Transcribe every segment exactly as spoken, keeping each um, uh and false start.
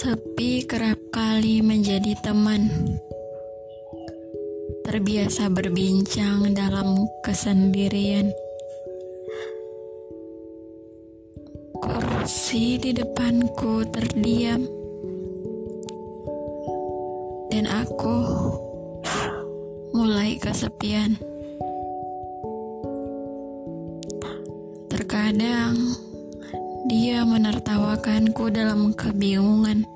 Sepi kerap kali menjadi teman, terbiasa berbincang dalam kesendirian. Kursi di depanku terdiam, dan aku mulai kesepian. Terkadang dia menertawakanku dalam kebingungan.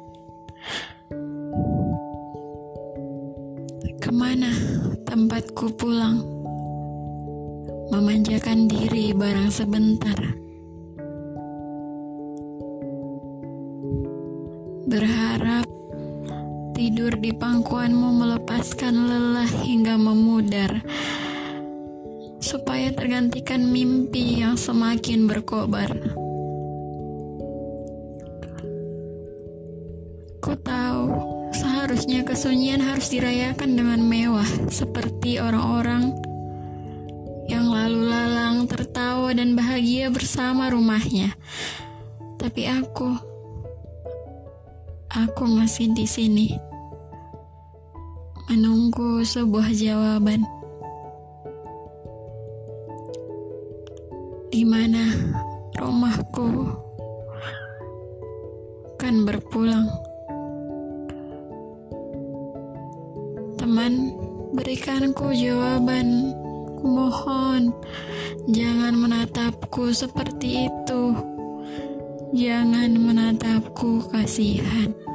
Kemana tempatku pulang? Memanjakan diri barang sebentar. Berharap tidur di pangkuanmu melepaskan lelah hingga memudar, supaya tergantikan mimpi yang semakin berkobar. Ku tahu seharusnya kesunyian harus dirayakan dengan mewah, seperti orang-orang yang lalu lalang tertawa dan bahagia bersama rumahnya. Tapi aku, aku masih di sini, menunggu sebuah jawaban. Di mana rumahku kan berpulang. Teman, berikanku jawaban. Kumohon, jangan menatapku seperti itu. Jangan menatapku, kasihan.